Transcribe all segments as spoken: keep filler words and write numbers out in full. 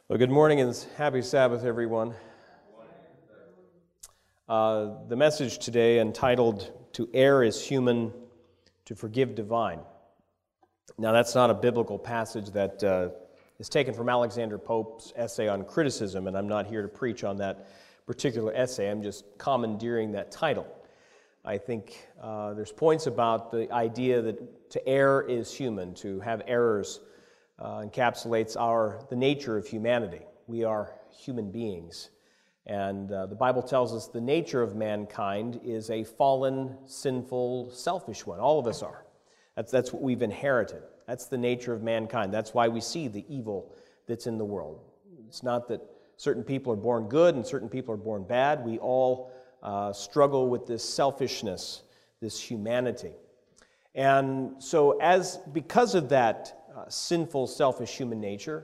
Well, good morning and happy Sabbath, everyone. Uh, the message today entitled, "To Err is Human, to Forgive Divine." Now, that's not a biblical passage that uh, is taken from Alexander Pope's essay on criticism, and I'm not here to preach on that particular essay. I'm just commandeering that title. I think uh, there's points about the idea that to err is human, to have errors Uh, encapsulates our the nature of humanity. We are human beings, and uh, the Bible tells us the nature of mankind is a fallen, sinful, selfish one. All of us are. That's that's what we've inherited. That's the nature of mankind. That's why we see the evil that's in the world. It's not that certain people are born good and certain people are born bad. We all uh, struggle with this selfishness, this humanity, and so as because of that Uh, sinful, selfish human nature,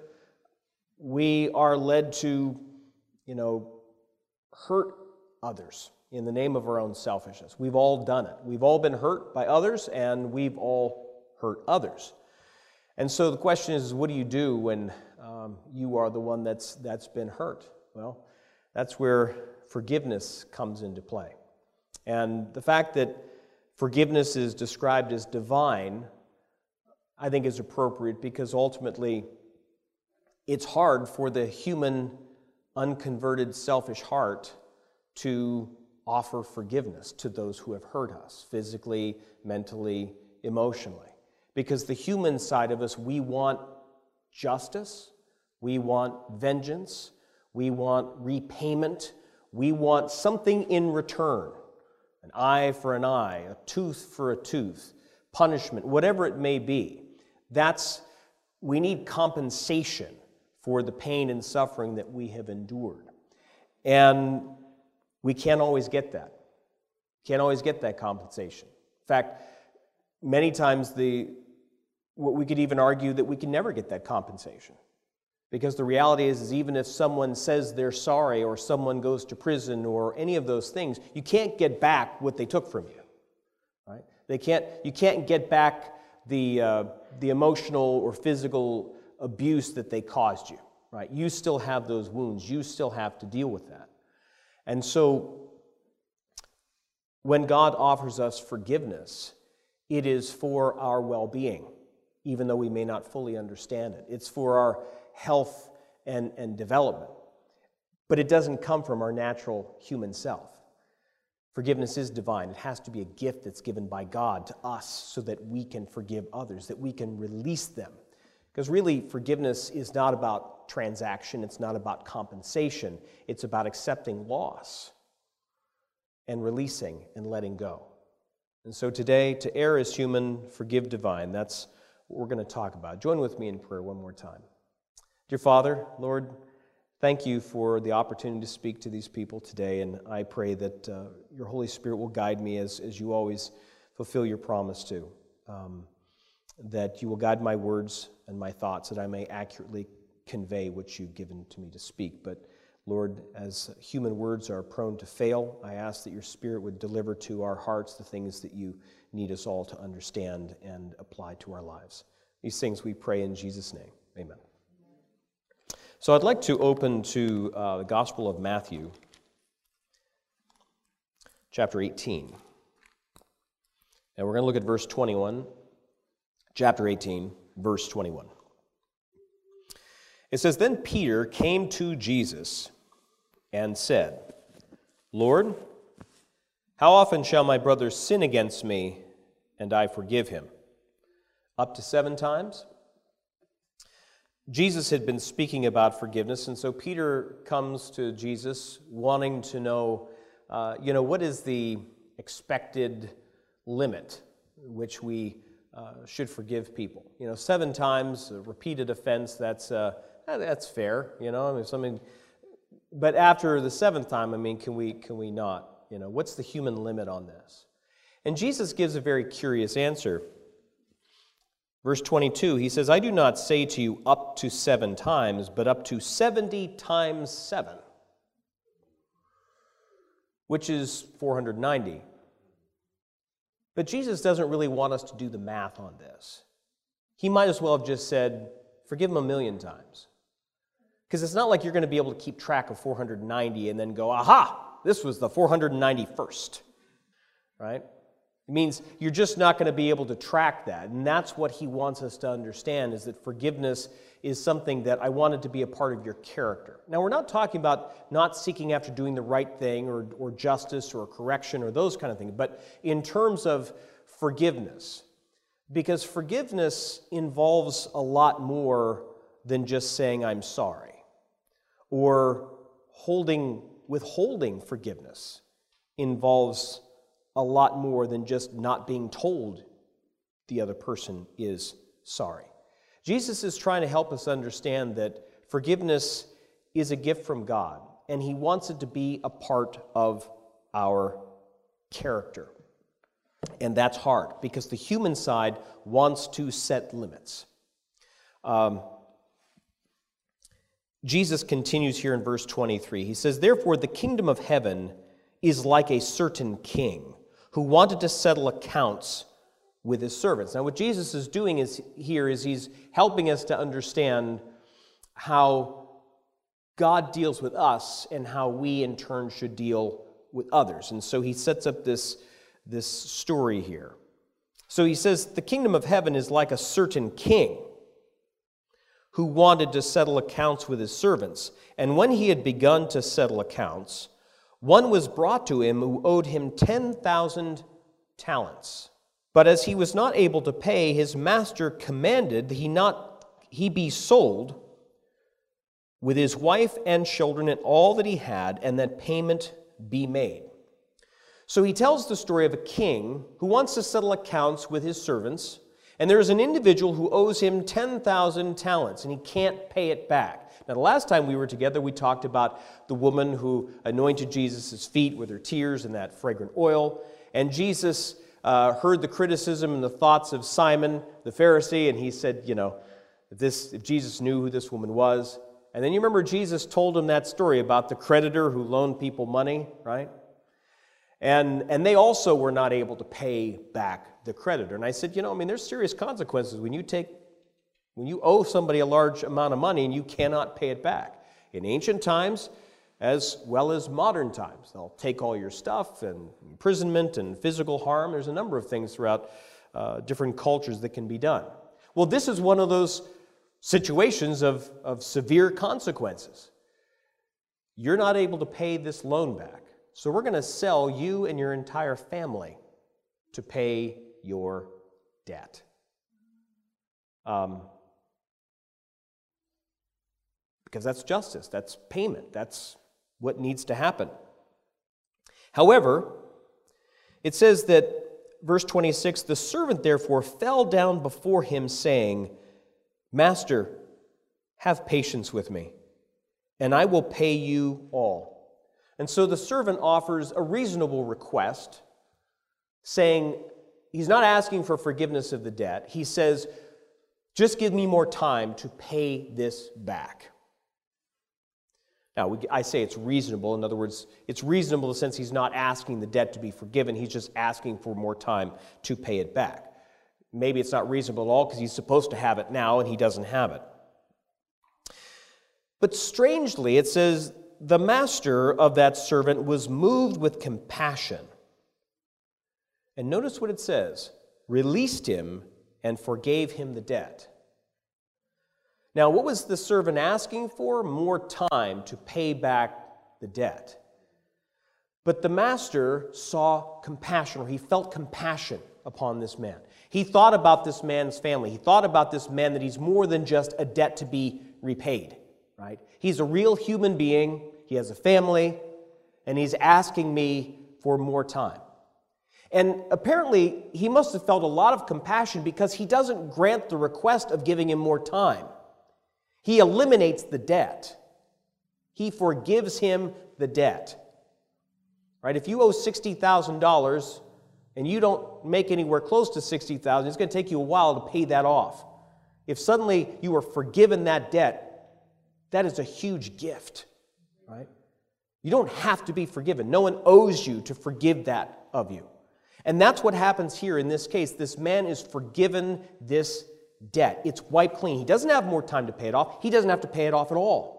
we are led to, you know, hurt others in the name of our own selfishness. We've all done it. We've all been hurt by others, and we've all hurt others. And so the question is, what do you do when um, you are the one that's that's been hurt? Well, that's where forgiveness comes into play. And the fact that forgiveness is described as divine, I think, is appropriate because ultimately it's hard for the human, unconverted, selfish heart to offer forgiveness to those who have hurt us, physically, mentally, emotionally. Because the human side of us, we want justice, we want vengeance, we want repayment, we want something in return. An eye for an eye, a tooth for a tooth, punishment, whatever it may be. That's, we need compensation for the pain and suffering that we have endured. And we can't always get that. Can't always get that compensation. In fact, many times the, what we could even argue that we can never get that compensation. Because the reality is, is even if someone says they're sorry or someone goes to prison or any of those things, you can't get back what they took from you. Right? They can't, you can't get back the uh, the emotional or physical abuse that they caused you, right? You still have those wounds. You still have to deal with that. And so when God offers us forgiveness, it is for our well-being, even though we may not fully understand it. It's for our health and, and development. But it doesn't come from our natural human self. Forgiveness is divine. It has to be a gift that's given by God to us so that we can forgive others, that we can release them. Because really, forgiveness is not about transaction. It's not about compensation. It's about accepting loss and releasing and letting go. And so today, to err is human, forgive divine. That's what we're going to talk about. Join with me in prayer one more time. Dear Father, Lord, thank you for the opportunity to speak to these people today, and I pray that uh, your Holy Spirit will guide me as, as you always fulfill your promise to, um, that you will guide my words and my thoughts, that I may accurately convey what you've given to me to speak. But Lord, as human words are prone to fail, I ask that your Spirit would deliver to our hearts the things that you need us all to understand and apply to our lives. These things we pray in Jesus' name. Amen. So I'd like to open to uh, the Gospel of Matthew, chapter eighteen. And we're going to look at verse twenty-one, chapter eighteen, verse twenty-one. It says, "Then Peter came to Jesus and said, 'Lord, how often shall my brother sin against me and I forgive him? Up to seven times?'" Jesus had been speaking about forgiveness, and so Peter comes to Jesus wanting to know, uh, you know, what is the expected limit which we uh, should forgive people? You know, seven times, a repeated offense, that's uh, that's fair, you know, I mean, something. But after the seventh time, I mean, can we can we not? You know, what's the human limit on this? And Jesus gives a very curious answer. Verse twenty-two, he says, "I do not say to you up to seven times, but up to seventy times seven, which is four hundred ninety. But Jesus doesn't really want us to do the math on this. He might as well have just said, forgive him a million times. Because it's not like you're going to be able to keep track of four hundred ninety and then go, aha, this was the four hundred ninety-first, right? It means you're just not going to be able to track that. And that's what he wants us to understand, is that forgiveness is something that I wanted to be a part of your character. Now, we're not talking about not seeking after doing the right thing or, or justice or correction or those kind of things, but in terms of forgiveness. Because forgiveness involves a lot more than just saying I'm sorry, or holding, withholding forgiveness involves a lot more than just not being told the other person is sorry. Jesus is trying to help us understand that forgiveness is a gift from God, and he wants it to be a part of our character. And that's hard, because the human side wants to set limits. Um, Jesus continues here in verse twenty-three. He says, "Therefore the kingdom of heaven is like a certain king who wanted to settle accounts with his servants." Now what Jesus is doing is here is he's helping us to understand how God deals with us and how we in turn should deal with others. And so he sets up this, this story here. So he says, the kingdom of heaven is like a certain king who wanted to settle accounts with his servants. And when he had begun to settle accounts, one was brought to him who owed him ten thousand talents. But as he was not able to pay, his master commanded that he not he be sold with his wife and children and all that he had, and that payment be made. So he tells the story of a king who wants to settle accounts with his servants, and there is an individual who owes him ten thousand talents, and he can't pay it back. Now, the last time we were together, we talked about the woman who anointed Jesus' feet with her tears and that fragrant oil, and Jesus uh, heard the criticism and the thoughts of Simon the Pharisee, and he said, you know, if, this, if Jesus knew who this woman was. And then you remember Jesus told him that story about the creditor who loaned people money, right? And, and they also were not able to pay back the creditor. And I said, you know, I mean, there's serious consequences when you take, when you owe somebody a large amount of money and you cannot pay it back. In ancient times, as well as modern times, they'll take all your stuff, and imprisonment and physical harm. There's a number of things throughout uh, different cultures that can be done. Well, this is one of those situations of, of severe consequences. You're not able to pay this loan back, so we're going to sell you and your entire family to pay your debt. Um, because that's justice, that's payment, that's what needs to happen. However, it says that, verse twenty-six, the servant therefore fell down before him, saying, Master, have patience with me, and I will pay you all. And so the servant offers a reasonable request, saying, he's not asking for forgiveness of the debt. He says, just give me more time to pay this back. Now, we, I say it's reasonable. In other words, it's reasonable in the sense he's not asking the debt to be forgiven. He's just asking for more time to pay it back. Maybe it's not reasonable at all because he's supposed to have it now and he doesn't have it. But strangely, it says, the master of that servant was moved with compassion. And notice what it says, released him and forgave him the debt. Now, what was the servant asking for? More time to pay back the debt. But the master saw compassion, or he felt compassion upon this man. He thought about this man's family. He thought about this man that he's more than just a debt to be repaid, right? He's a real human being. He has a family, and he's asking me for more time. And apparently, he must have felt a lot of compassion because he doesn't grant the request of giving him more time. He eliminates the debt. He forgives him the debt. Right? If you owe sixty thousand dollars and you don't make anywhere close to sixty thousand dollars, it's going to take you a while to pay that off. If suddenly you are forgiven that debt, that is a huge gift. Right? You don't have to be forgiven. No one owes you to forgive that of you. And that's what happens here in this case. This man is forgiven this debt. It's wiped clean. He doesn't have more time to pay it off. He doesn't have to pay it off at all.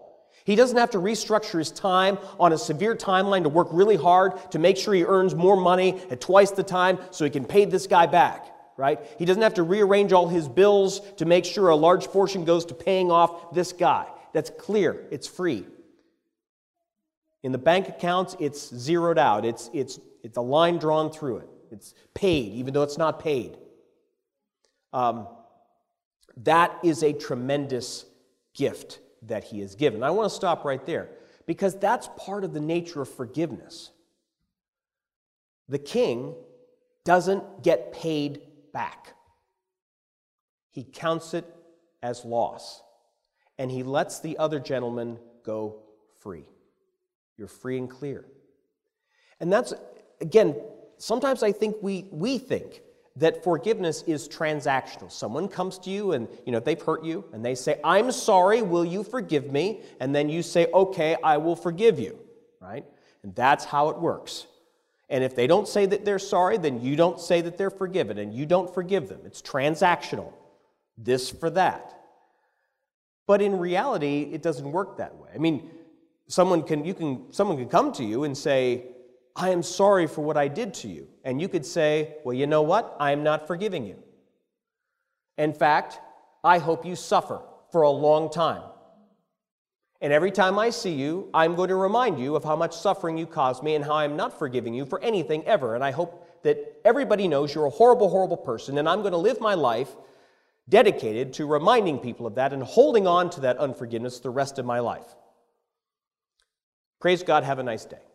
He doesn't have to restructure his time on a severe timeline to work really hard to make sure he earns more money at twice the time so he can pay this guy back, right? He doesn't have to rearrange all his bills to make sure a large portion goes to paying off this guy. That's clear. It's free. In the bank accounts, it's zeroed out. It's, it's, it's a line drawn through it. It's paid, even though it's not paid. Um, that is a tremendous gift that he has given. I want to stop right there because that's part of the nature of forgiveness. The king doesn't get paid back. He counts it as loss, and he lets the other gentleman go free. You're free and clear. And that's, again, sometimes I think we, we think that forgiveness is transactional. Someone comes to you and, you know, they've hurt you, and they say, I'm sorry, will you forgive me? And then you say, okay, I will forgive you, right? And that's how it works. And if they don't say that they're sorry, then you don't say that they're forgiven, and you don't forgive them. It's transactional. This for that. But in reality, it doesn't work that way. I mean, someone can, you can, someone can come to you and say, I am sorry for what I did to you. And you could say, well, you know what? I am not forgiving you. In fact, I hope you suffer for a long time. And every time I see you, I'm going to remind you of how much suffering you caused me and how I'm not forgiving you for anything ever. And I hope that everybody knows you're a horrible, horrible person, and I'm going to live my life dedicated to reminding people of that and holding on to that unforgiveness the rest of my life. Praise God, have a nice day.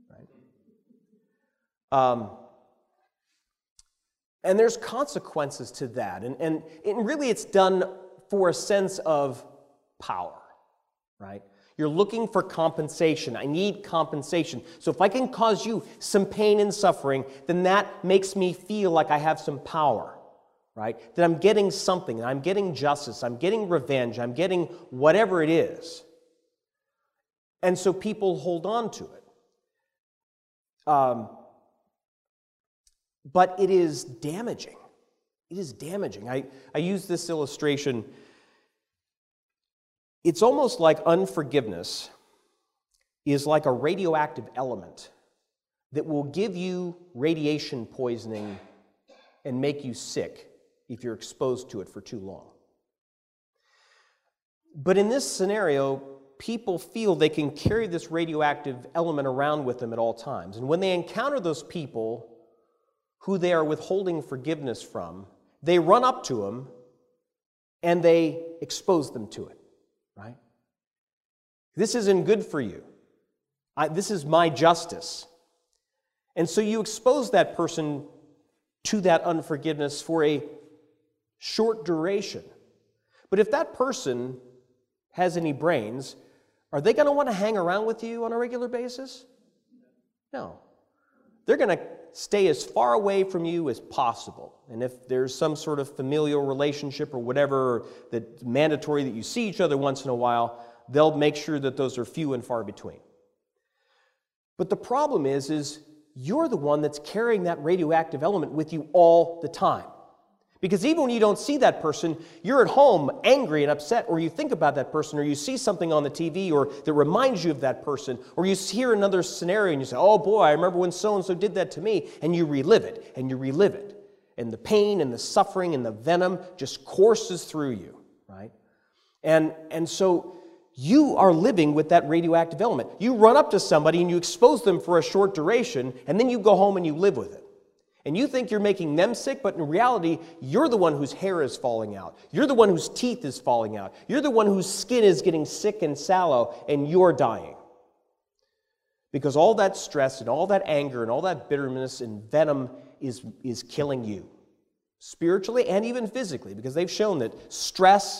Um, and there's consequences to that. And, and, and really it's done for a sense of power, right? You're looking for compensation. I need compensation. So if I can cause you some pain and suffering, then that makes me feel like I have some power, right? That I'm getting something. I'm getting justice. I'm getting revenge. I'm getting whatever it is. And so people hold on to it. Um, But it is damaging. It is damaging. I, I use this illustration. It's almost like unforgiveness is like a radioactive element that will give you radiation poisoning and make you sick if you're exposed to it for too long. But in this scenario, people feel they can carry this radioactive element around with them at all times. And when they encounter those people who they are withholding forgiveness from, they run up to them and they expose them to it, right? This isn't good for you. I, this is my justice. And so you expose that person to that unforgiveness for a short duration. But if that person has any brains, are they going to want to hang around with you on a regular basis? No. They're going to stay as far away from you as possible. And if there's some sort of familial relationship or whatever that's mandatory that you see each other once in a while, they'll make sure that those are few and far between. But the problem is, is you're the one that's carrying that radioactive element with you all the time. Because even when you don't see that person, you're at home angry and upset, or you think about that person, or you see something on the T V or that reminds you of that person, or you hear another scenario and you say, oh boy, I remember when so-and-so did that to me, and you relive it, and you relive it. And the pain and the suffering and the venom just courses through you, right? And, and so you are living with that radioactive element. You run up to somebody and you expose them for a short duration, and then you go home and you live with it. And you think you're making them sick, but in reality, you're the one whose hair is falling out. You're the one whose teeth is falling out. You're the one whose skin is getting sick and sallow, and you're dying. Because all that stress and all that anger and all that bitterness and venom is, is killing you. Spiritually and even physically, because they've shown that stress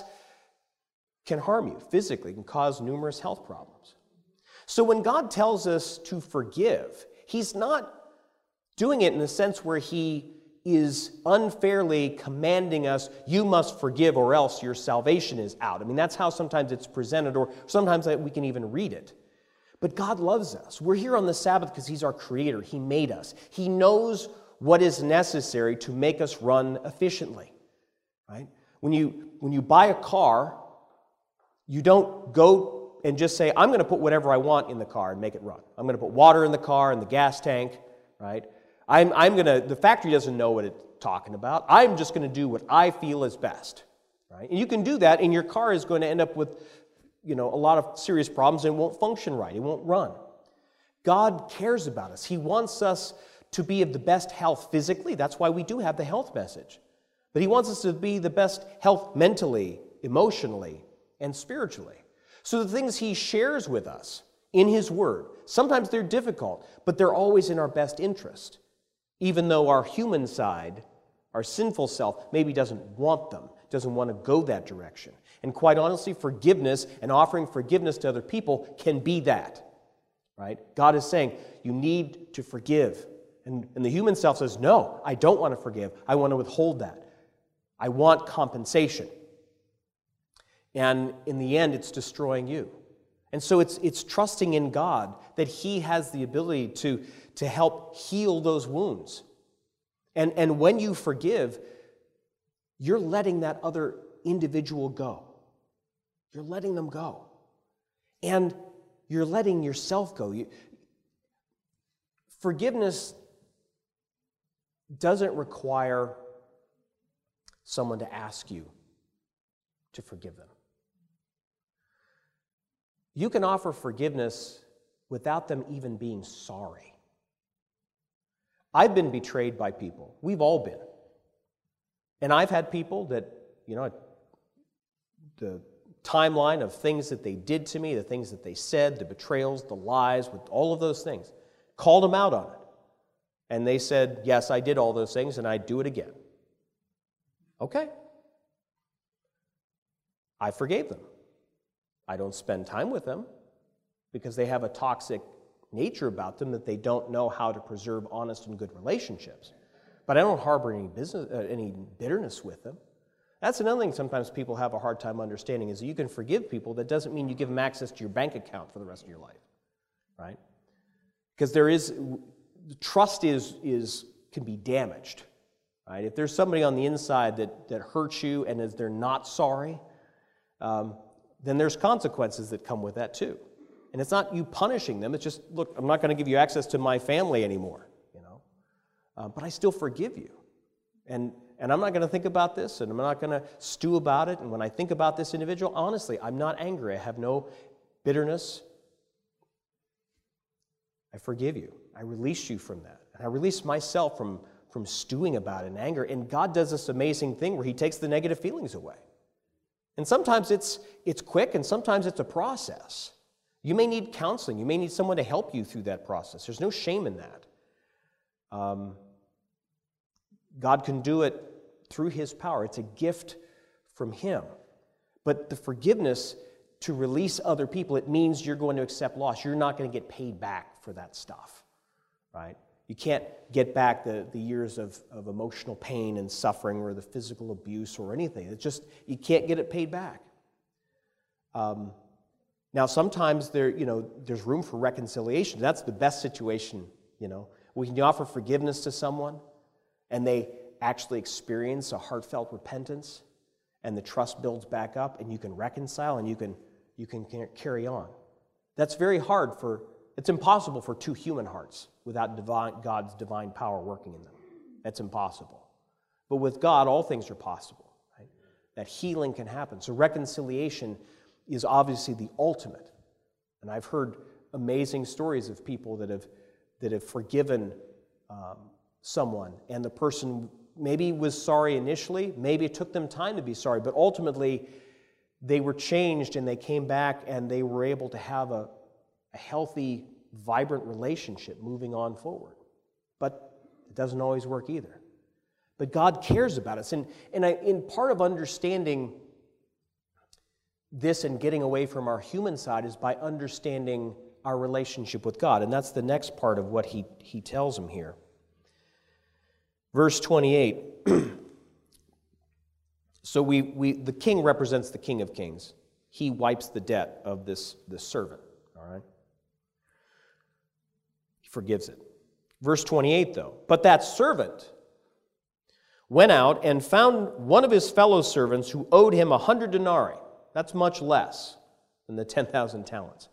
can harm you physically, can cause numerous health problems. So when God tells us to forgive, He's not doing it in the sense where He is unfairly commanding us, you must forgive or else your salvation is out. I mean, that's how sometimes it's presented, or sometimes we can even read it. But God loves us. We're here on the Sabbath because He's our Creator. He made us. He knows what is necessary to make us run efficiently, right? When you, when you buy a car, you don't go and just say, I'm going to put whatever I want in the car and make it run. I'm going to put water in the car and the gas tank, right? I'm, I'm going to, the factory doesn't know what it's talking about. I'm just going to do what I feel is best, right? And you can do that, and your car is going to end up with, you know, a lot of serious problems and it won't function right. It won't run. God cares about us. He wants us to be of the best health physically. That's why we do have the health message. But He wants us to be the best health mentally, emotionally, and spiritually. So the things He shares with us in His Word, sometimes they're difficult, but they're always in our best interest, even though our human side, our sinful self, maybe doesn't want them, doesn't want to go that direction. And quite honestly, forgiveness and offering forgiveness to other people can be that, right? God is saying, you need to forgive. And, and the human self says, no, I don't want to forgive. I want to withhold that. I want compensation. And in the end, it's destroying you. And so it's, it's trusting in God that He has the ability to, to help heal those wounds. And, and when you forgive, you're letting that other individual go. You're letting them go. And you're letting yourself go. You, forgiveness doesn't require someone to ask you to forgive them. You can offer forgiveness without them even being sorry. I've been betrayed by people. We've all been. And I've had people that, you know, the timeline of things that they did to me, the things that they said, the betrayals, the lies, with all of those things, called them out on it. And they said, yes, I did all those things and I'd do it again. Okay. I forgave them. I don't spend time with them because they have a toxic nature about them that they don't know how to preserve honest and good relationships. But I don't harbor any business, uh, any bitterness with them. That's another thing sometimes people have a hard time understanding is that you can forgive people. That doesn't mean you give them access to your bank account for the rest of your life, right? Because there is, trust is, is can be damaged, right? If there's somebody on the inside that, that hurts you and is they're not sorry, um, then there's consequences that come with that too. And it's not you punishing them. It's just, look, I'm not going to give you access to my family anymore, you know. Uh, but I still forgive you. And and I'm not going to think about this, and I'm not going to stew about it. And when I think about this individual, honestly, I'm not angry. I have no bitterness. I forgive you. I release you from that. And I release myself from, from stewing about it in anger. And God does this amazing thing where He takes the negative feelings away. And sometimes it's it's quick, and sometimes it's a process. You may need counseling. You may need someone to help you through that process. There's no shame in that. Um, God can do it through His power. It's a gift from Him. But the forgiveness to release other people, it means you're going to accept loss. You're not going to get paid back for that stuff, right? You can't get back the, the years of, of emotional pain and suffering or the physical abuse or anything. It's just, you can't get it paid back. Um, now, sometimes there, you know, there's room for reconciliation. That's the best situation, you know. When you offer forgiveness to someone and they actually experience a heartfelt repentance and the trust builds back up and you can reconcile and you can, you can carry on. That's very hard for, it's impossible for two human hearts without divine, God's divine power working in them. That's impossible. But with God, all things are possible, right? That healing can happen. So reconciliation is obviously the ultimate. And I've heard amazing stories of people that have that have forgiven um, someone, and the person maybe was sorry initially, maybe it took them time to be sorry, but ultimately they were changed and they came back and they were able to have a, a healthy, vibrant relationship moving on forward. But it doesn't always work either. But God cares about us. And, and I, in part of understanding this and getting away from our human side is by understanding our relationship with God. And that's the next part of what he, he tells him here. Verse twenty-eight. So we, we the king represents the King of Kings. He wipes the debt of this, this servant. All right? He forgives it. Verse twenty-eight, though. But that servant went out and found one of his fellow servants who owed him a hundred denarii. That's much less than the ten thousand talents.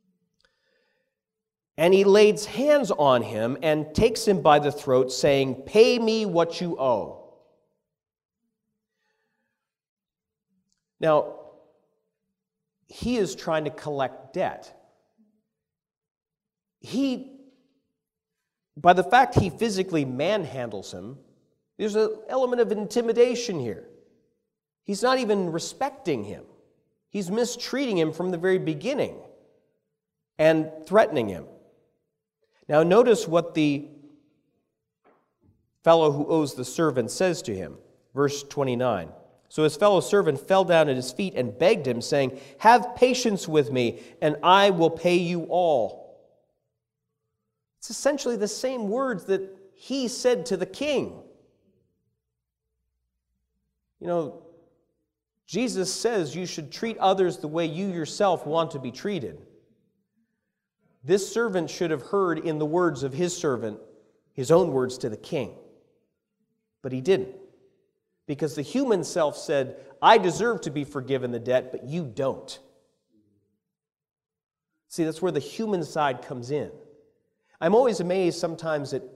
And he lays hands on him and takes him by the throat, saying, "Pay me what you owe." Now, he is trying to collect debt. He, by the fact he physically manhandles him, there's an element of intimidation here. He's not even respecting him. He's mistreating him from the very beginning and threatening him. Now notice what the fellow who owes the servant says to him. Verse twenty-nine. So his fellow servant fell down at his feet and begged him, saying, "Have patience with me, and I will pay you all." It's essentially the same words that he said to the king. You know, Jesus says you should treat others the way you yourself want to be treated. This servant should have heard in the words of his servant his own words to the king. But he didn't. Because the human self said, "I deserve to be forgiven the debt, but you don't." See, that's where the human side comes in. I'm always amazed sometimes that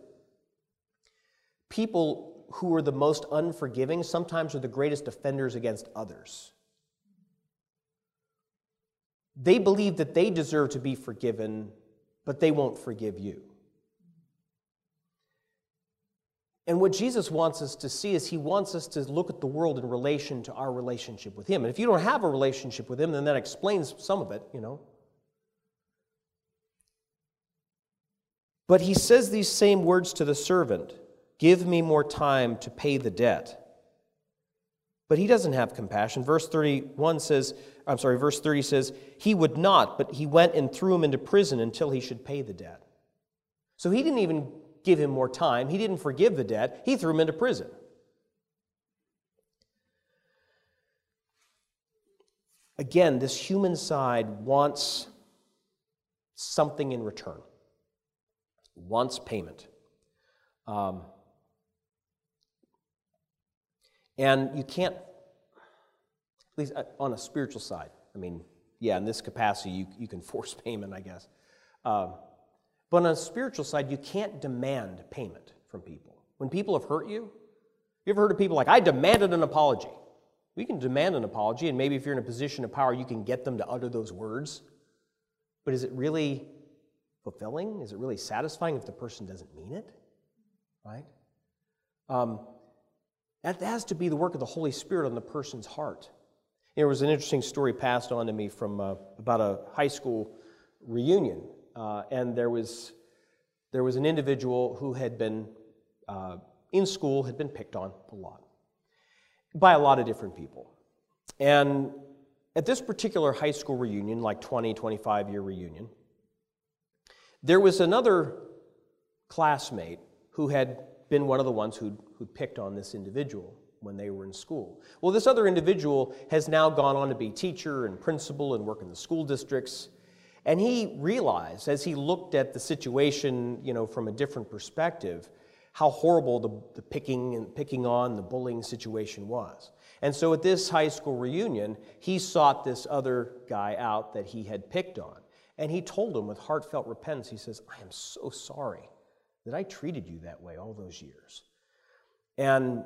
people who are the most unforgiving sometimes are the greatest offenders against others. They believe that they deserve to be forgiven, but they won't forgive you. And what Jesus wants us to see is he wants us to look at the world in relation to our relationship with him. And if you don't have a relationship with him, then that explains some of it, you know. But he says these same words to the servant, "Give me more time to pay the debt." But he doesn't have compassion. Verse thirty-one says, I'm sorry, verse thirty says, he would not, but he went and threw him into prison until he should pay the debt. So he didn't even give him more time. He didn't forgive the debt. He threw him into prison. Again, this human side wants something in return. Wants payment. Um, and you can't, at least on a spiritual side, I mean, yeah, in this capacity, you, you can force payment, I guess. Um, but on a spiritual side, you can't demand payment from people. When people have hurt you, you ever heard of people like, "I demanded an apology"? We can demand an apology, and maybe if you're in a position of power, you can get them to utter those words. But is it really fulfilling? Is it really satisfying if the person doesn't mean it? Right? Um, that has to be the work of the Holy Spirit on the person's heart. There was an interesting story passed on to me from uh, about a high school reunion, uh, and there was there was an individual who had been uh, in school, had been picked on a lot by a lot of different people. And at this particular high school reunion, like twenty, twenty-five year reunion, there was another classmate who had been one of the ones who'd, who'd picked on this individual when they were in school. Well, this other individual has now gone on to be teacher and principal and work in the school districts. And he realized, as he looked at the situation, you know, from a different perspective, how horrible the, the picking and picking on, the bullying situation was. And so at this high school reunion, he sought this other guy out that he had picked on. And he told him with heartfelt repentance, he says, "I am so sorry that I treated you that way all those years." And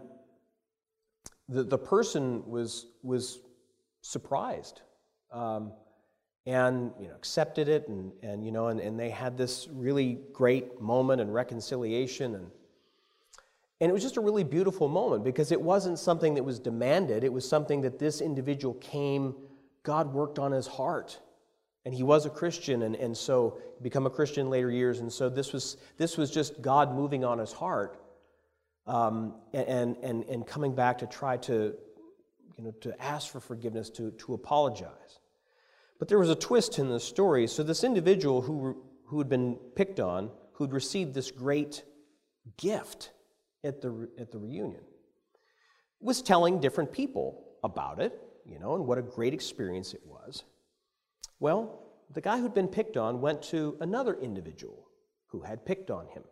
the, the person was, was surprised um, and, you know, accepted it. And, and you know, and, and they had this really great moment and reconciliation. And, and it was just a really beautiful moment because it wasn't something that was demanded. It was something that this individual came, God worked on his heart. And he was a Christian, and, and so become a Christian in later years. And so this was this was just God moving on his heart, um, and and and coming back to try to, you know, to ask for forgiveness, to to apologize. But there was a twist in the story. So this individual who who had been picked on, who'd received this great gift at the at the reunion, was telling different people about it, you know, and what a great experience it was. Well, the guy who'd been picked on went to another individual who had picked on him,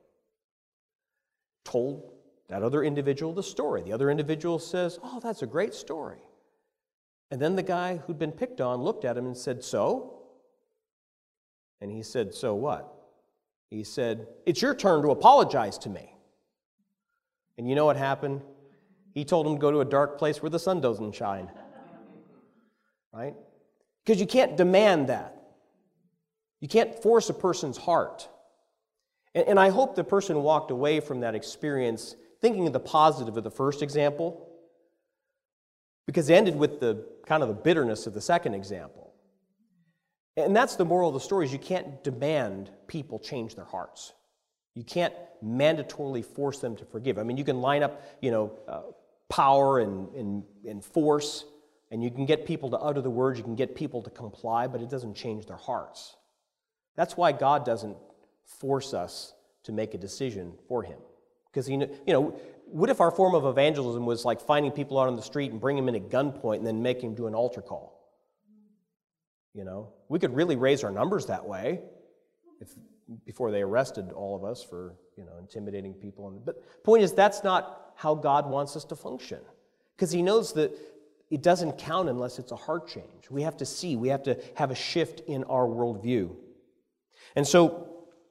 told that other individual the story. The other individual says, "Oh, that's a great story. And then the guy who'd been picked on looked at him and said, "So?" And he said, "So what?" He said, "It's your turn to apologize to me." And you know what happened? He told him to go to a dark place where the sun doesn't shine. Right? Because you can't demand that. You can't force a person's heart. And, and I hope the person walked away from that experience thinking of the positive of the first example, because it ended with the kind of the bitterness of the second example. And that's the moral of the story, is you can't demand people change their hearts. You can't mandatorily force them to forgive. I mean, you can line up, you know, uh, power and, and, and force, and you can get people to utter the words, you can get people to comply, but it doesn't change their hearts. That's why God doesn't force us to make a decision for Him. Because, you know, what if our form of evangelism was like finding people out on the street and bring them in at gunpoint and then make them do an altar call? You know, we could really raise our numbers that way if before they arrested all of us for, you know, intimidating people. But the point is, that's not how God wants us to function, because He knows that it doesn't count unless it's a heart change. We have to see, we have to have a shift in our worldview. And so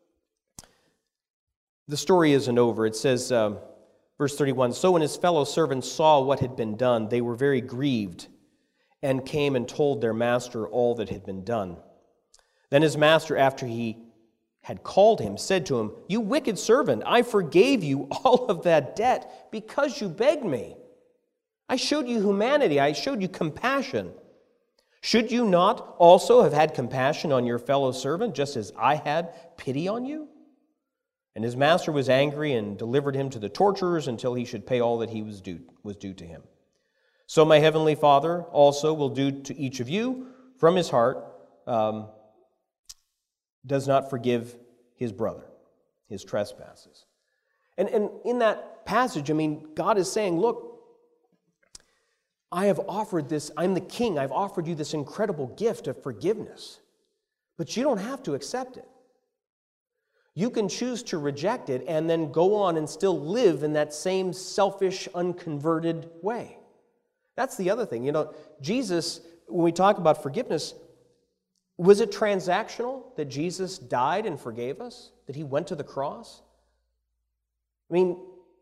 the story isn't over. It says, um, verse thirty-one, "So when his fellow servants saw what had been done, they were very grieved and came and told their master all that had been done. Then his master, after he had called him, said to him, 'You wicked servant, I forgave you all of that debt because you begged me. I showed you humanity. I showed you compassion. Should you not also have had compassion on your fellow servant, just as I had pity on you?' And his master was angry and delivered him to the torturers until he should pay all that he was due, was due to him. So my heavenly Father also will do to each of you from his heart, um, does not forgive his brother his trespasses." And, and in that passage, I mean, God is saying, look, I have offered this, I'm the king, I've offered you this incredible gift of forgiveness, but you don't have to accept it. You can choose to reject it and then go on and still live in that same selfish, unconverted way. That's the other thing. You know, Jesus, when we talk about forgiveness, was it transactional that Jesus died and forgave us? That He went to the cross? I mean,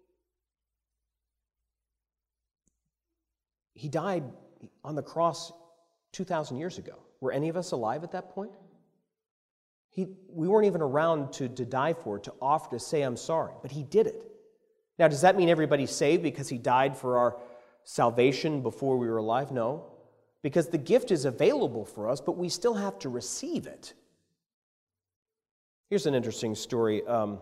He died on the cross two thousand years ago. Were any of us alive at that point? He, we weren't even around to, to die for, to offer, to say, I'm sorry, but He did it. Now, does that mean everybody's saved because He died for our salvation before we were alive? No, because the gift is available for us, but we still have to receive it. Here's an interesting story. Um,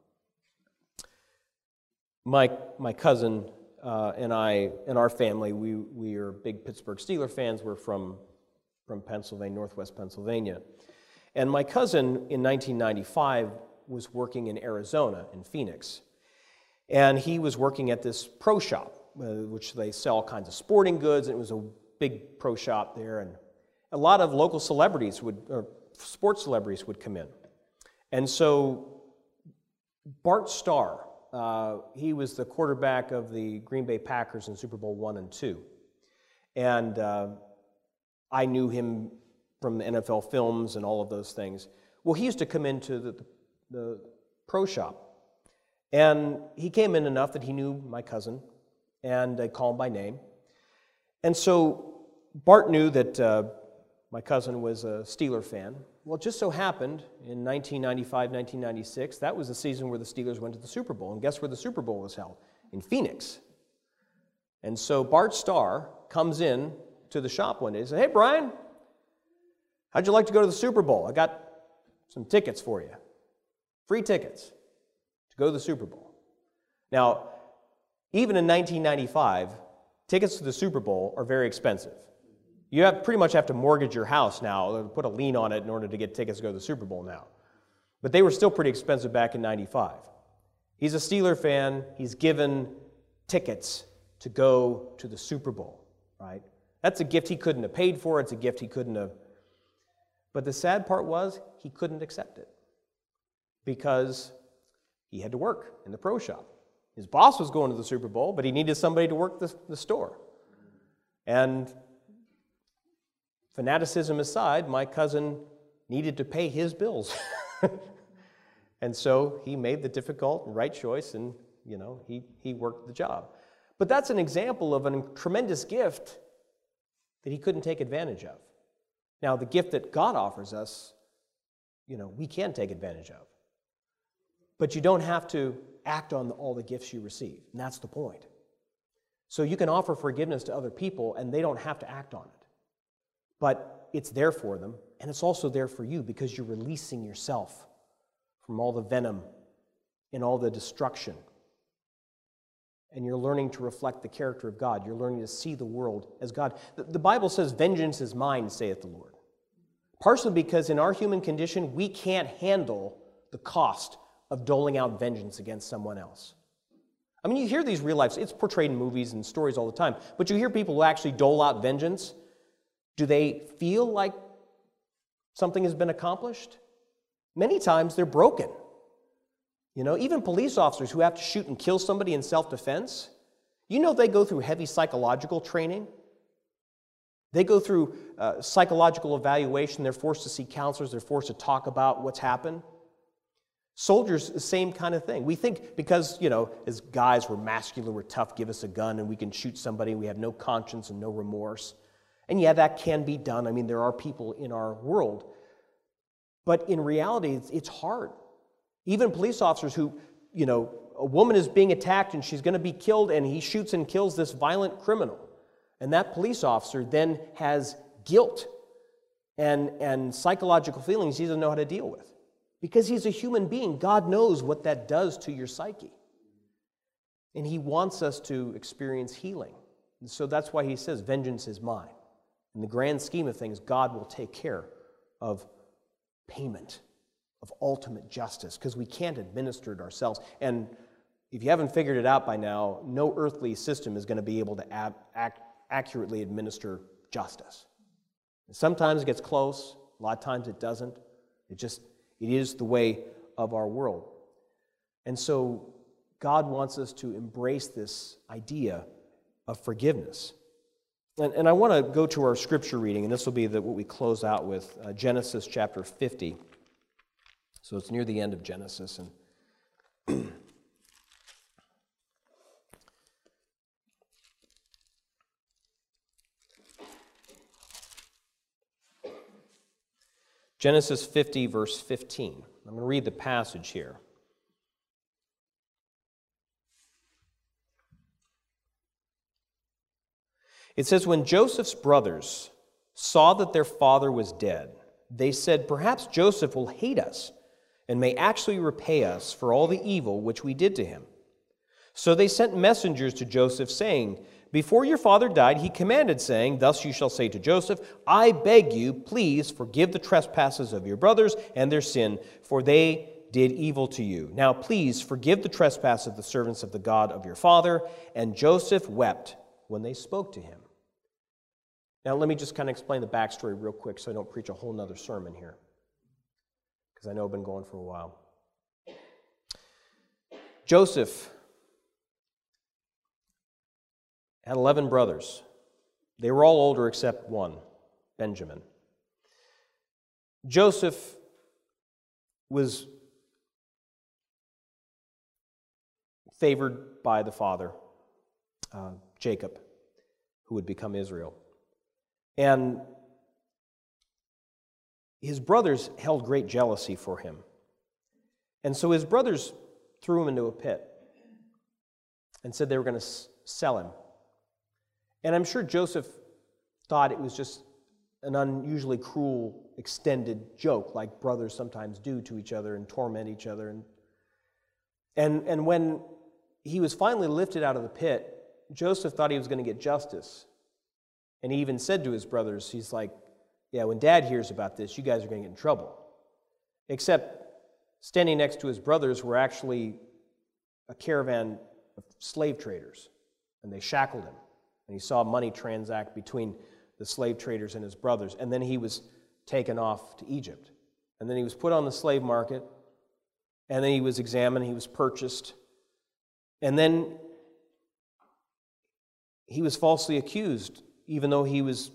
my, my cousin uh, and I, and our family, we, we are big Pittsburgh Steelers fans. We're from, from Pennsylvania, Northwest Pennsylvania. And my cousin in nineteen ninety-five was working in Arizona, in Phoenix. And he was working at this pro shop, uh, which they sell all kinds of sporting goods. And it was a big pro shop there. And a lot of local celebrities would, or sports celebrities would come in. And so Bart Starr, uh, he was the quarterback of the Green Bay Packers in Super Bowl one and two. And uh, I knew him from the N F L films and all of those things. Well, he used to come into the, the, the pro shop. And he came in enough that he knew my cousin, and I called him by name. And so Bart knew that uh, my cousin was a Steeler fan. Well, it just so happened in nineteen ninety-five, nineteen ninety-six, that was the season where the Steelers went to the Super Bowl. And guess where the Super Bowl was held? In Phoenix. And so Bart Starr comes in to the shop one day and says, "Hey, Brian, how'd you like to go to the Super Bowl? I got some tickets for you. Free tickets to go to the Super Bowl." Now, even in nineteen ninety-five, tickets to the Super Bowl are very expensive. You have pretty much have to mortgage your house now, put a lien on it in order to get tickets to go to the Super Bowl now. But they were still pretty expensive back in ninety-five. He's a Steeler fan. He's given tickets to go to the Super Bowl, right? That's a gift he couldn't have paid for. It's a gift he couldn't have. But the sad part was he couldn't accept it because he had to work in the pro shop. His boss was going to the Super Bowl, but he needed somebody to work the, the store. And fanaticism aside, my cousin needed to pay his bills. And so he made the difficult and right choice, and, you know, he, he worked the job. But that's an example of a tremendous gift that he couldn't take advantage of. Now, the gift that God offers us, you know, we can take advantage of. But you don't have to act on all the gifts you receive, and that's the point. So you can offer forgiveness to other people, and they don't have to act on it. But it's there for them, and it's also there for you because you're releasing yourself from all the venom and all the destruction. And you're learning to reflect the character of God. You're learning to see the world as God. The, the Bible says, vengeance is mine, saith the Lord. Partially because in our human condition, we can't handle the cost of doling out vengeance against someone else. I mean, you hear these real life, it's portrayed in movies and stories all the time, but you hear people who actually dole out vengeance. Do they feel like something has been accomplished? Many times they're broken. You know, even police officers who have to shoot and kill somebody in self-defense, you know they go through heavy psychological training. They go through uh, psychological evaluation. They're forced to see counselors. They're forced to talk about what's happened. Soldiers, the same kind of thing. We think because, you know, as guys, we're masculine, we're tough, give us a gun and we can shoot somebody, we have no conscience and no remorse. And yeah, that can be done. I mean, there are people in our world. But in reality, it's, it's hard. Even police officers who, you know, a woman is being attacked and she's going to be killed, and he shoots and kills this violent criminal. And that police officer then has guilt and, and psychological feelings he doesn't know how to deal with. Because he's a human being. God knows what that does to your psyche. And he wants us to experience healing. And so that's why he says, vengeance is mine. In the grand scheme of things, God will take care of payment, of ultimate justice, because we can't administer it ourselves. And if you haven't figured it out by now, no earthly system is going to be able to ab- act, accurately administer justice. Sometimes it gets close, a lot of times it doesn't. It just, it is the way of our world. And so God wants us to embrace this idea of forgiveness. And, and I want to go to our scripture reading, and this will be the, what we close out with, uh, Genesis chapter fifty. So it's near the end of Genesis. And Genesis fifty, verse fifteen. I'm going to read the passage here. It says, when Joseph's brothers saw that their father was dead, they said, perhaps Joseph will hate us and may actually repay us for all the evil which we did to him. So they sent messengers to Joseph, saying, before your father died, he commanded, saying, thus you shall say to Joseph, I beg you, please forgive the trespasses of your brothers and their sin, for they did evil to you. Now please forgive the trespass of the servants of the God of your father. And Joseph wept when they spoke to him. Now let me just kind of explain the backstory real quick so I don't preach a whole nother sermon here, because I know I've been going for a while. Joseph had eleven brothers. They were all older except one, Benjamin. Joseph was favored by the father, uh, Jacob, who would become Israel. And his brothers held great jealousy for him. And so his brothers threw him into a pit and said they were going to s- sell him. And I'm sure Joseph thought it was just an unusually cruel, extended joke, like brothers sometimes do to each other and torment each other. And, and, and when he was finally lifted out of the pit, Joseph thought he was going to get justice. And he even said to his brothers, he's like, yeah, when Dad hears about this, you guys are going to get in trouble. Except standing next to his brothers were actually a caravan of slave traders, and they shackled him. And he saw money transact between the slave traders and his brothers. And then he was taken off to Egypt. And then he was put on the slave market. And then he was examined. He was purchased. And then he was falsely accused, even though he was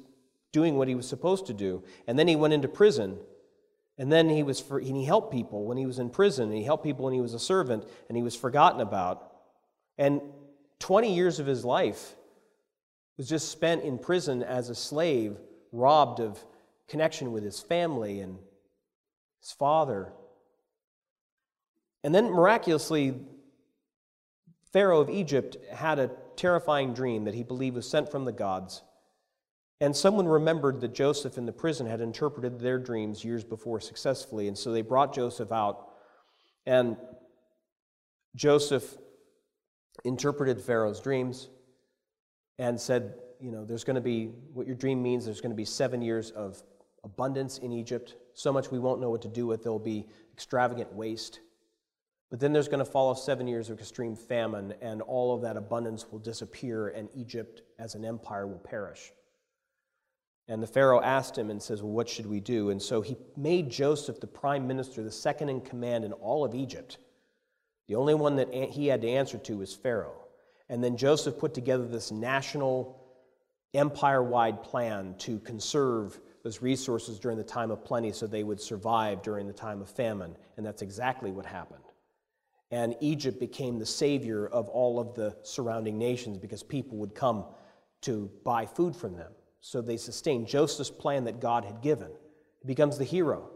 doing what he was supposed to do. And then he went into prison. And then he was for, and he helped people when he was in prison. And he helped people when he was a servant. And he was forgotten about. And twenty years of his life was just spent in prison as a slave, robbed of connection with his family and his father. And then miraculously, Pharaoh of Egypt had a terrifying dream that he believed was sent from the gods. And someone remembered that Joseph in the prison had interpreted their dreams years before successfully. And so they brought Joseph out. And Joseph interpreted Pharaoh's dreams and said, you know, there's going to be, what your dream means, there's going to be seven years of abundance in Egypt. So much we won't know what to do with. There'll be extravagant waste. But then there's going to follow seven years of extreme famine, and all of that abundance will disappear, and Egypt as an empire will perish. And the Pharaoh asked him and says, well, what should we do? And so he made Joseph the prime minister, the second in command in all of Egypt. The only one that he had to answer to was Pharaoh. And then Joseph put together this national, empire-wide plan to conserve those resources during the time of plenty so they would survive during the time of famine. And that's exactly what happened. And Egypt became the savior of all of the surrounding nations because people would come to buy food from them. So they sustained Joseph's plan that God had given. He becomes the hero.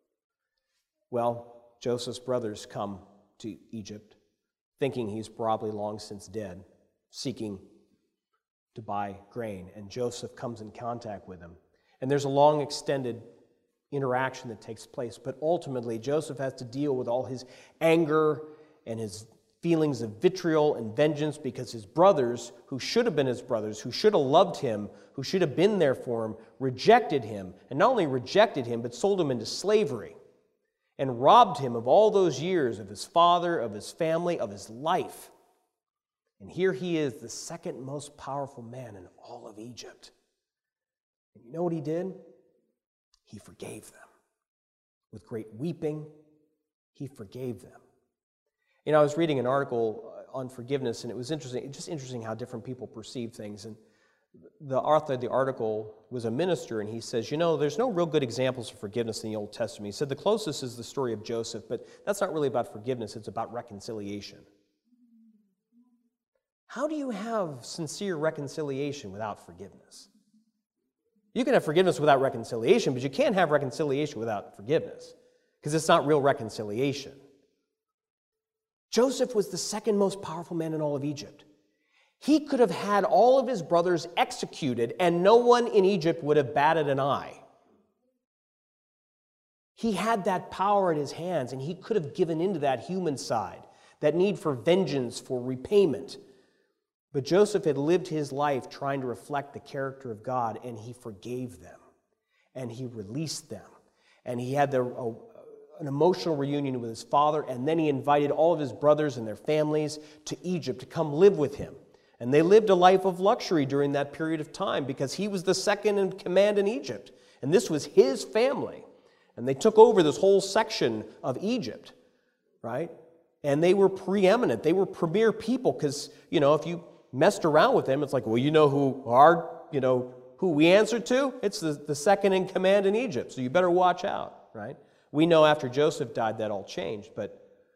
Well, Joseph's brothers come to Egypt, thinking he's probably long since dead, seeking to buy grain. And Joseph comes in contact with them. And there's a long, extended interaction that takes place. But ultimately, Joseph has to deal with all his anger and his feelings of vitriol and vengeance because his brothers, who should have been his brothers, who should have loved him, who should have been there for him, rejected him. And not only rejected him, but sold him into slavery and robbed him of all those years of his father, of his family, of his life. And here he is, the second most powerful man in all of Egypt. And you know what he did? He forgave them. With great weeping, he forgave them. You know, I was reading an article on forgiveness, and it was interesting, just interesting how different people perceive things. And the author of the article was a minister, and he says, you know, there's no real good examples of forgiveness in the Old Testament. He said the closest is the story of Joseph, but that's not really about forgiveness, it's about reconciliation. How do you have sincere reconciliation without forgiveness? You can have forgiveness without reconciliation, but you can't have reconciliation without forgiveness, because it's not real reconciliation. Joseph was the second most powerful man in all of Egypt. He could have had all of his brothers executed, and no one in Egypt would have batted an eye. He had that power in his hands, and he could have given into that human side, that need for vengeance, for repayment. But Joseph had lived his life trying to reflect the character of God, and he forgave them, and he released them, and he had the uh, an emotional reunion with his father, and then he invited all of his brothers and their families to Egypt to come live with him. And they lived a life of luxury during that period of time because he was the second in command in Egypt. And this was his family. And they took over this whole section of Egypt, right? And they were preeminent. They were premier people because, you know, if you messed around with them, it's like, well, you know who our, you know, who we answer to? It's the, the second in command in Egypt, so you better watch out, right? We know after Joseph died that all changed, but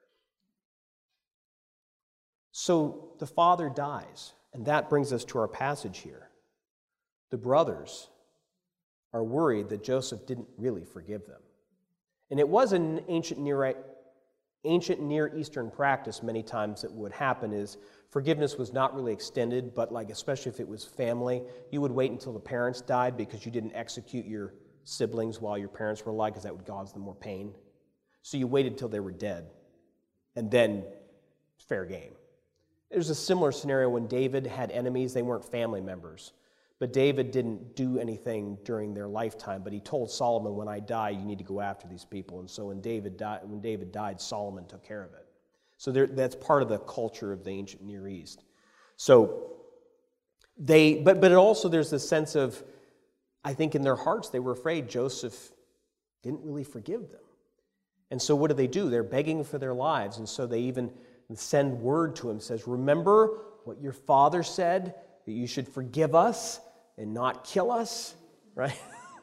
so the father dies, and that brings us to our passage here. The brothers are worried that Joseph didn't really forgive them. And it was an ancient Near, ancient Near Eastern practice many times that would happen is forgiveness was not really extended, but like especially if it was family, you would wait until the parents died because you didn't execute your siblings while your parents were alive because that would cause them more pain. So you waited till they were dead, and then fair game. There's a similar scenario when David had enemies. They weren't family members, but David didn't do anything during their lifetime, but he told Solomon, when I die, you need to go after these people. And so when David died, when David died, Solomon took care of it. So there, that's part of the culture of the ancient Near East. So they, but, but it also there's this sense of, I think in their hearts they were afraid Joseph didn't really forgive them. And so what do they do? They're begging for their lives. And so they even send word to him, says, remember what your father said, that you should forgive us and not kill us? right?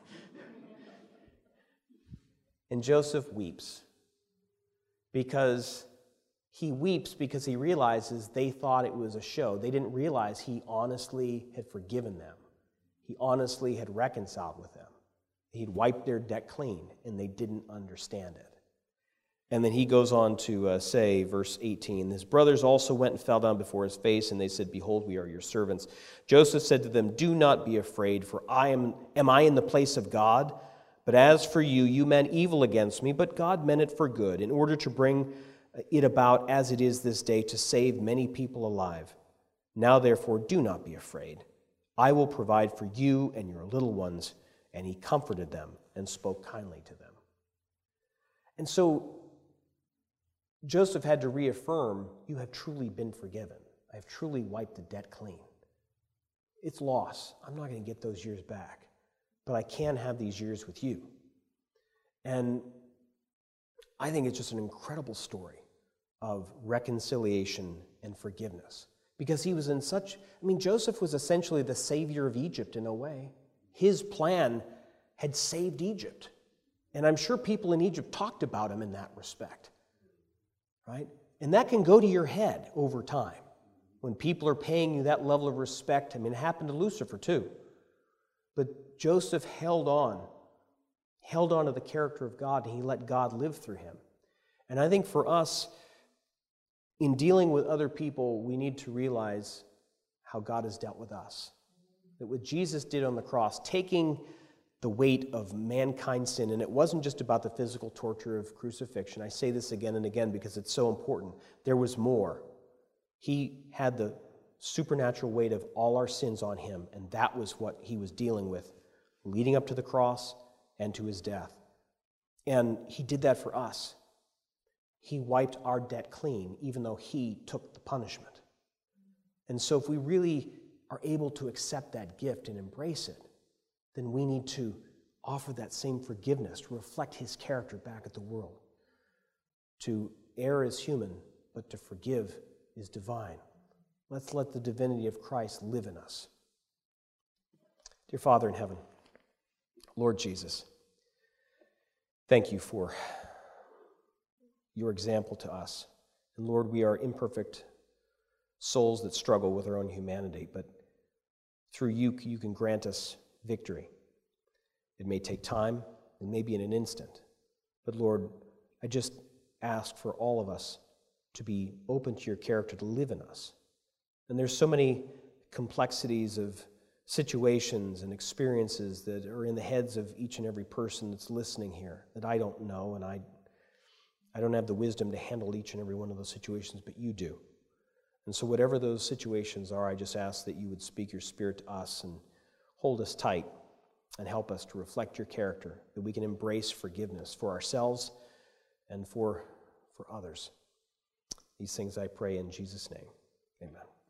And Joseph weeps because he weeps because he realizes they thought it was a show. They didn't realize he honestly had forgiven them. He honestly had reconciled with them. He'd wiped their debt clean, and they didn't understand it. And then he goes on to uh, say, verse eighteen, his brothers also went and fell down before his face, and they said, behold, we are your servants. Joseph said to them, do not be afraid, for I am, am I in the place of God? But as for you, you meant evil against me, but God meant it for good, in order to bring it about as it is this day, to save many people alive. Now therefore, do not be afraid. I will provide for you and your little ones. And he comforted them and spoke kindly to them. And so Joseph had to reaffirm, you have truly been forgiven. I have truly wiped the debt clean. It's loss. I'm not going to get those years back, but I can have these years with you. And I think it's just an incredible story of reconciliation and forgiveness, because he was in such, I mean, Joseph was essentially the savior of Egypt in a way. His plan had saved Egypt. And I'm sure people in Egypt talked about him in that respect, right? And that can go to your head over time. When people are paying you that level of respect, I mean, it happened to Lucifer too. But Joseph held on, held on to the character of God, and he let God live through him. And I think for us, in dealing with other people, we need to realize how God has dealt with us. That what Jesus did on the cross, taking the weight of mankind's sin, and it wasn't just about the physical torture of crucifixion. I say this again and again because it's so important. There was more. He had the supernatural weight of all our sins on him, and that was what he was dealing with, leading up to the cross and to his death. And he did that for us. He wiped our debt clean, even though he took the punishment. And so if we really are able to accept that gift and embrace it, then we need to offer that same forgiveness to reflect his character back at the world. To err is human, but to forgive is divine. Let's let the divinity of Christ live in us. Dear Father in heaven, Lord Jesus, thank you for your example to us. And Lord, we are imperfect souls that struggle with our own humanity, but through you, you can grant us victory. It may take time, it may be in an instant, but Lord, I just ask for all of us to be open to your character to live in us. And there's so many complexities of situations and experiences that are in the heads of each and every person that's listening here that I don't know, and I, I don't have the wisdom to handle each and every one of those situations, but you do. And so whatever those situations are, I just ask that you would speak your Spirit to us and hold us tight and help us to reflect your character, that we can embrace forgiveness for ourselves and for, for others. These things I pray in Jesus' name. Amen.